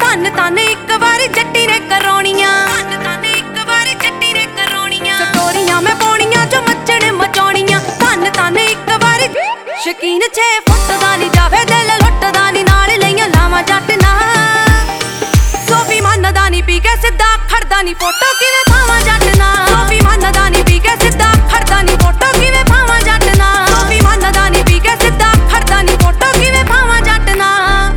ਧੰਨ ਧੰਨ ਇੱਕ ਵਾਰੀ ਜੱਟੀ ਨੇ ਕਰਾਉਣੀਆਂ, ਧੰਨ ਧੰਨ ਇੱਕ ਵਾਰੀ ਜੱਟੀ ਨੇ ਕਰਾਉਣੀਆਂ। ਸਟੋਰੀਆਂ ਮੈਂ ਪਾਉਣੀਆਂ ਜੋ ਮੱਚਣ ਮਚਾਉਣੀਆਂ, ਧੰਨ ਧੰਨ ਇੱਕ ਵਾਰੀ। ਸ਼ਕੀਨ 6 ਫੁੱਟ ਦਾ ਨੀ ਜਾਵੇ ਦਿਲ ਲੁੱਟਦਾ ਨੀ, ਨਾਲ ਲਈਆਂ ਲਾਵਾਂ ਜੱਟ ਨਾ। ਸੋਫੀ ਮੰਨਦਾ ਨੀ ਪੀ ਕੇ ਸਿੱਧਾ ਖੜਦਾ ਨੀ, ਫੋਟੋ ਕਿਵੇਂ ਪਾਵਾਂ ਜੱਟ ਨਾ। ਸੋਫੀ ਮੰਨਦਾ ਨੀ ਪੀ ਕੇ ਸਿੱਧਾ ਖੜਦਾ ਨੀ, ਫੋਟੋ ਕਿਵੇਂ ਪਾਵਾਂ ਜੱਟ ਨਾ। ਸੋਫੀ ਮੰਨਦਾ ਨੀ ਪੀ ਕੇ ਸਿੱਧਾ ਖੜਦਾ ਨੀ, ਫੋਟੋ ਕਿਵੇਂ ਪਾਵਾਂ ਜੱਟ ਨਾ।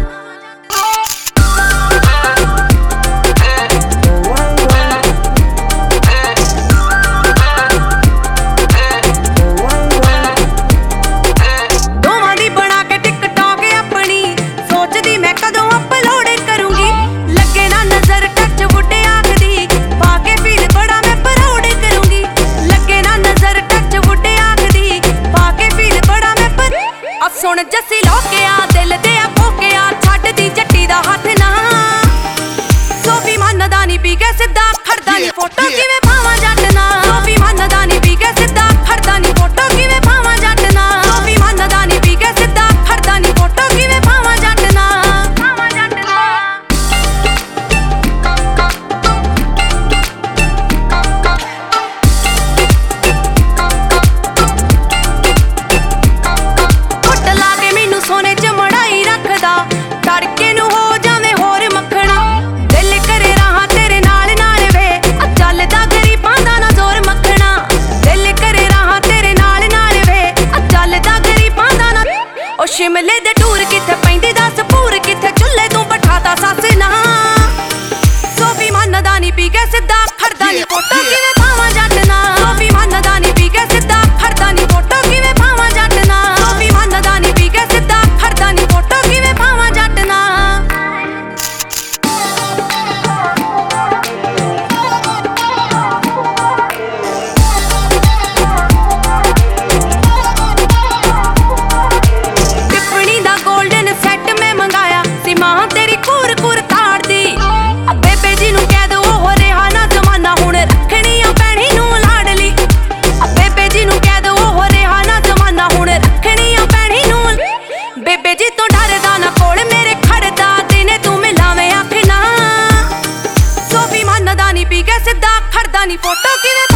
ਦੋਵਾਂ ਦੀ ਬਣਾ ਕੇ ਟਿਕਟੌਕ ਆਪਣੀ, ਸੋਚਦੀ ਮੈਂ ਕਦੋਂ ਅਪਲੋਡ ਕਰੂੰਗੀ। ਲੱਗੇ ਨਾ ਨਜ਼ਰ ਟੱਚ ਵੁੱਡ ਆਖਦੀ, ਪਾ ਕੇ ਫੀਲ ਬੜਾ ਮੈਂ ਪ੍ਰਾਊਡ ਕਰੂੰਗੀ। ਲੱਗੇ ਨਾ ਨਜ਼ਰ ਟੱਚ ਵੁੱਡ ਆਖਦੀ, ਪਾ ਕੇ ਫੀਲ ਬੜਾ ਮੈਂ ਆ ਸੁਣ ਜੱਸੀ ਲੋਕਿਆ ਦਿਲ ਤੇ ਆ ਭੋਕਿਆ, ਛੱਡਦੀ ਜੱਟੀ ਦਾ ਹੱਥ ਨਾ। ਸੋਫੀ ਮੰਨਦਾ ਨੀ ਪੀ ਕੇ ਸਿੱਧਾ ਖੜਦਾ ਨੀ, ਫੋਟੋ ਕਿਵੇਂ ਪਾਵਾਂ ਜੱਟ ਨਾ। ਸੋਫੀ ਮੰਨਦਾ ਨੀ ਪੀ ਕੇ ਸਿੱਧਾ ਖੜਦਾ ਨੀ, ਫੋਟੋ ਕਿਵੇਂ ਪਾਵਾਂ ਜੱਟ ਨਾ। ਸੋਫੀ ਮੰਨਦਾ ਨੀ ਪੀ ਕੇ ਸਿੱਧਾ ਖੜਦਾ ਨੀ, ਫੋਟੋ ਕਿਵੇਂ ਪਾਵਾਂ ਜੱਟ ਨਾ। ਪਾਵਾਂ ਜੱਟ ਨਾ। ਕੁੱਟ ਲਾ ਕੇ ਮੈਨੂੰ ਸੋਨੇ ਚ ਮੜਾਈ ਰੱਖਦਾ, ਤੜਕੇ ਨੂੰ ਹੋ ਜਾਵੇ ਹੋਰ ਮੱਖਣਾ। ਦਿਲ ਕਰੇ ਰਹਾ ਤੇਰੇ ਨਾਲ ਨਾਲ ਵੇ, ਆ ਚੱਲਦਾ ਗਰੀਬਾਂ ਦਾ ਨਾ ਜ਼ੋਰ ਮੱਖਣਾ। ਦਿਲ ਕਰੇ ਰਹਾ ਤੇਰੇ ਨਾਲ ਨਾਲ ਵੇ, ਆ ਚੱਲਦਾ ਗਰੀਬਾਂ ਦਾ ਨਾ। ਉਹ ਸ਼ਿਮਲੇ ਦੇ ਟੂਰ ਕਿੱਥੇ ਪੈਂਦੀ ਦੱਸ ਪੂਰ ਕਿੱਥੇ, ਚੁੱਲ੍ਹੇ ਤੂੰ ਬਿਠਾਤਾ ਸੱਸ ਨਾ। ਸੋਫੀ ਮੰਨਦਾ ਨੀ ਪੀ ਕੇ ਸਿੱਧਾ ਖੜਦਾ ਨੀ, ਫੋਟੋ ਕਿਵੇਂ ਪਾਵਾਂ ਜੱਟ ਨਾ। ਸੋਫੀ ਮੰਨਦਾ ਨੀ ਪੀ ਕੇ ਸਿੱਧਾ ਖੜਦਾ ਨੀ, ਫੋਟੋ ਕਿਵੇਂ ਪਾਵਾਂ ਜੱਟ ਨਾ। ਸੋਫੀ ਮੰਨਦਾ ਨੀ ਪੀ ਕੇ ਸਿੱਧਾ ਖੜਦਾ ਨੀ, ਫੋਟੋ ਕਿਵੇਂ ਪਾਵਾਂ ਜੱਟ ਨਾ। ਟਿੱਪਣੀ ਦਾ ਗੋਲਡਨ ਸੈੱਟ ਮੈਂ ਮੰਗਾਇਆ ਸੀ, ਮਾਂ ਤੇਰੀ ਘੂਰ ਘੂਰ ਤਾੜਦੀ। ਆ ਬੇਬੇ ਜੀ ਨੂੰ ਕਹਿ ਦੋ ਉਹ ਰਿਹਾ ਨਾ ਜ਼ਮਾਨਾ, ਹੁਣ ਰੱਖਣੀ ਆ ਭੈਣੀ ਨੂੰ ਲਾਡਲੀ। ਆ ਬੇਬੇ ਜੀ ਨੂੰ ਕਹਿ ਦੋ ਉਹ ਰਿਹਾ ਨਾ ਜ਼ਮਾਨਾ, ਹੁਣ ਰੱਖਣੀ ਆ ਭੈਣੀ ਨੂੰ। ਬੇਬੇ ਜੀ ਤੋਂ ਡਰਦਾ ਨਾ ਕੋਲ ਮੇਰੇ ਖੜਦਾ, ਦਿਨੇ ਤੂੰ ਮਿਲਾਵੇਂ ਅੱਖ ਨਾ। ਸੋਫੀ ਮੰਨਦਾ ਨੀ ਪੀ ਕੇ ਸਿੱਧਾ ਖੜਦਾ ਨੀ, ਫੋਟੋ ਕਿਵੇਂ